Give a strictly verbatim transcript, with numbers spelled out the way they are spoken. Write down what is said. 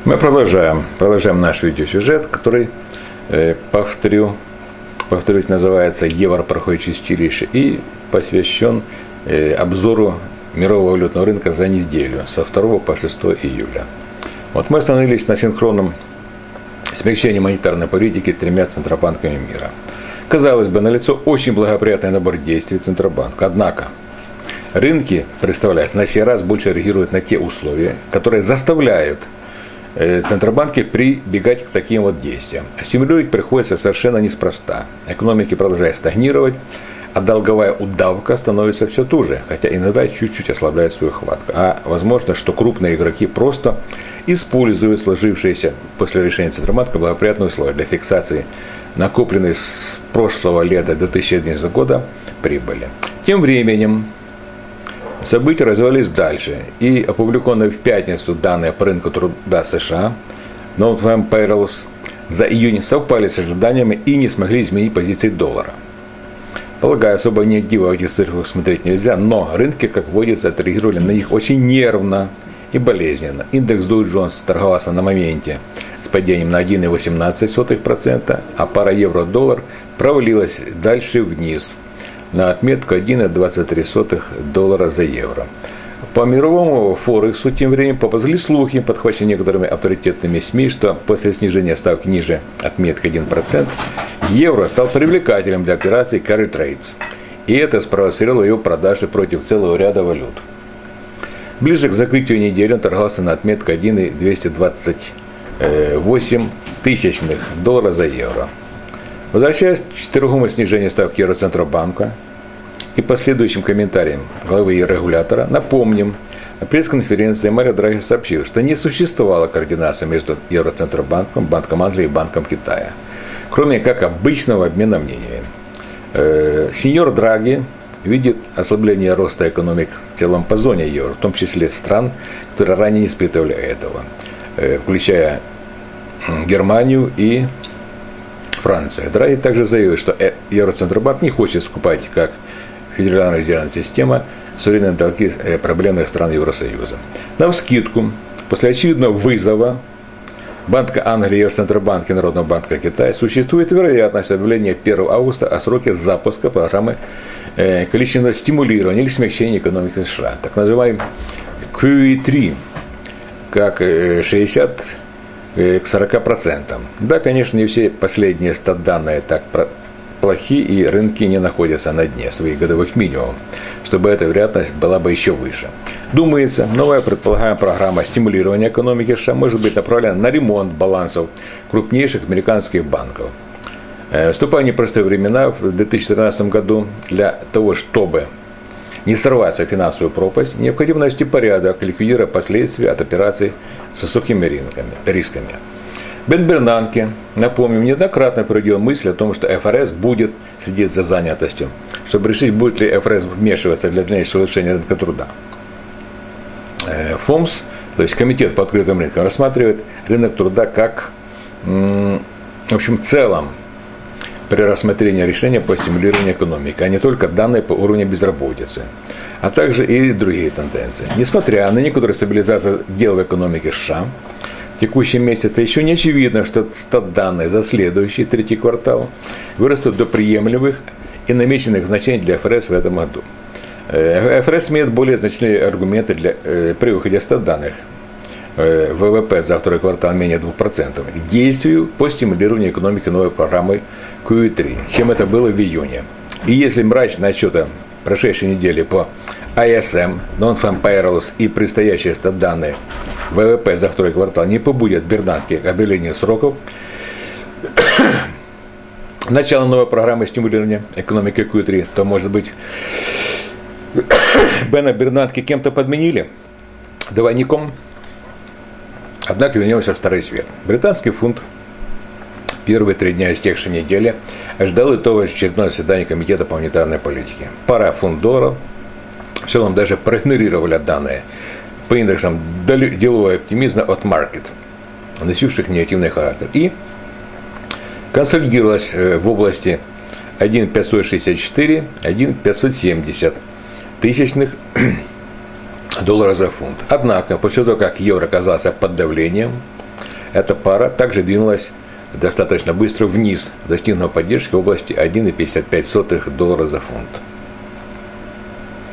Мы продолжаем, продолжаем наш видеосюжет, который, э, повторю, повторюсь, называется «Евро проходит чистилище» и посвящен э, обзору мирового валютного рынка за неделю со второго по шестое июля. Вот мы остановились на синхронном смягчении монетарной политики тремя центробанками мира. Казалось бы, налицо очень благоприятный набор действий Центробанка. Однако рынки, представляют, на сей раз больше реагируют на те условия, которые заставляют Центробанки прибегать к таким вот действиям. А стимулировать приходится совершенно неспроста. Экономики продолжают стагнировать, а долговая удавка становится все туже, хотя иногда чуть-чуть ослабляет свою хватку. А возможно, что крупные игроки просто используют сложившиеся после решения Центробанка благоприятные условия для фиксации накопленной с прошлого лета до две тысячи одиннадцатого года прибыли. Тем временем события развивались дальше, и опубликованные в пятницу данные по рынку труда США Non-Farm Payrolls за июнь совпали с ожиданиями и не смогли изменить позиции доллара. Полагаю, особо негатива в этих цифрах смотреть нельзя, но рынки, как водится, отреагировали на них очень нервно и болезненно. Индекс Dow Jones торговался на моменте с падением на один целых восемнадцать сотых процента, а пара евро-доллар провалилась дальше вниз на отметку один целых двадцать три сотых доллара за евро. По мировому Форексу тем временем поползли слухи, подхваченные некоторыми авторитетными СМИ, что после снижения ставки ниже отметки один процент, евро стал привлекателем для операций carry trades. И это спровоцировало его продажи против целого ряда валют. Ближе к закрытию недели он торговался на отметку один целых двести двадцать восемь тысячных доллара за евро. Возвращаясь к четырехмесячному снижению ставки Евроцентробанка и последующим комментариям главы регулятора, напомним, на пресс-конференции Марио Драги сообщил, что не существовало координации между Евроцентробанком, Банком Англии и Банком Китая, кроме как обычного обмена мнениями. Э, сеньор Драги видит ослабление роста экономик в целом по зоне евро, в том числе стран, которые ранее не испытывали этого, э, включая Германию и Францию. Драги также заявил, что Евроцентробанк не хочет скупать, как Федеральная резервная система, суверенные долги проблемных стран Евросоюза. Навскидку, после очевидного вызова Банка Англии, Евроцентробанка и Народного банка Китая существует вероятность объявления первого августа о сроке запуска программы э, количественного стимулирования или смягчения экономики США, так называемый кью и три, как э, шестьдесят к сорока процентам. Да, конечно, не все последние стат-данные так плохи, и рынки не находятся на дне своих годовых минимумов, чтобы эта вероятность была бы еще выше. Думается, новая предполагаемая программа стимулирования экономики США может быть направлена на ремонт балансов крупнейших американских банков. Вступая в непростые времена в две тысячи тринадцатом году, для того, чтобы не сорваться в финансовую пропасть, необходимо навести порядок, ликвидируя последствия от операций с высокими рисками. Бен Бернанке, напомним, неоднократно проводил мысль о том, что эф эр эс будет следить за занятостью, чтобы решить, будет ли эф эр эс вмешиваться для дальнейшего улучшения рынка труда. ФОМС, то есть Комитет по открытым рынкам, рассматривает рынок труда как, в общем, в целом, при рассмотрении решения по стимулированию экономики, а не только данные по уровню безработицы, а также и другие тенденции. Несмотря на некоторую стабилизацию дел в экономике США, в текущем месяце еще не очевидно, что стат-данные за следующий третий квартал вырастут до приемлемых и намеченных значений для эф эр эс в этом году. эф эр эс имеет более значительные аргументы для, при выходе стат-данных вэ вэ пэ за второй квартал менее двух процентов к действию по стимулированию экономики новой программой кью и три, чем это было в июне. И если мрачные отчеты прошедшей недели по ай эс эм, Non-Farm Payrolls и предстоящие стат-данные вэ вэ пэ за второй квартал не побудят Бернанке к объявлению сроков начала новой программы стимулирования экономики кью и три, то, может быть, Бена Бернанке кем-то подменили двойником. Однако вернемся в старый свет. Британский фунт первые три дня истекшей недели ожидал итога очередного заседания Комитета по монетарной политике. Пара фунт-долларов в целом даже проигнорировали данные по индексам делового оптимизма от Market, носивших негативный характер, и консолидировалась в области один целых пятьсот шестьдесят четыре - один целых пятьсот семьдесят тысячных доллара за фунт. Однако, после того, как евро оказался под давлением, эта пара также двинулась достаточно быстро вниз, достигнув поддержки в области один и пятьдесят пять сотых доллара за фунт.